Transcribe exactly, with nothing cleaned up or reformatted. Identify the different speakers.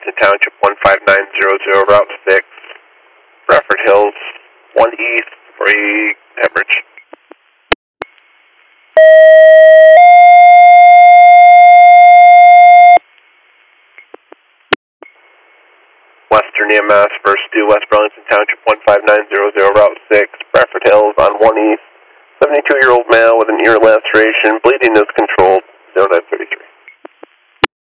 Speaker 1: Burlington Township one five nine zero zero, Route six, Bradford Hills, one east for a hemorrhage. Western E M S, first due West Burlington Township one five nine zero zero, Route six, Bradford Hills on one east, seventy-two-year-old male with an ear laceration, bleeding is controlled, zero nine thirty-three.